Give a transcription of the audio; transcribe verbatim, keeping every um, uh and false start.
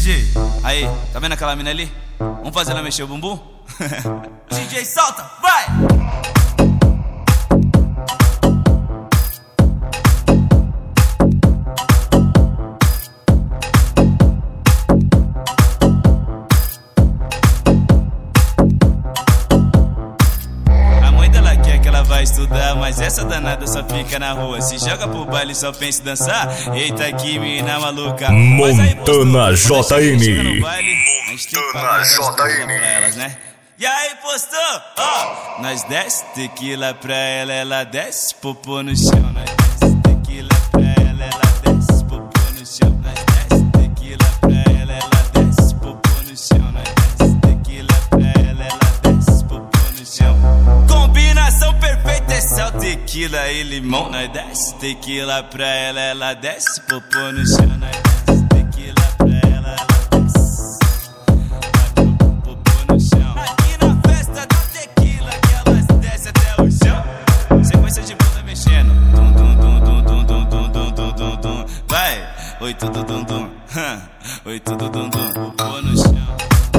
J, aí, tá vendo aquela mina ali? Vamos fazer ela mexer o bumbum? D J, solta, vai! Vai estudar, mas essa danada só fica na rua. Se joga pro baile só pensa em dançar. Eita que mina maluca. Montana J N. Montana J N, né? E aí, postou? Ó, oh, nós desce tequila pra ela, ela desce popô no chão. Nós desce tequila pra ela, ela desce popô no chão. Nós desce tequila pra ela, ela desce popô no chão. Nós desce tequila pra ela, ela desce popô no chão. Combinação perfeita, é sal, tequila e limão. Nós desce tequila pra ela, ela desce popô no chão. Nós desce tequila pra ela, ela desce popô no chão. Aqui na festa da tequila que elas desce até o chão. Sequência de bunda mexendo. Dum dum dum dum dum dum dum dum dum dum. Vai, oi tudo dum dum. Oi tudo dum dum. Popô no chão.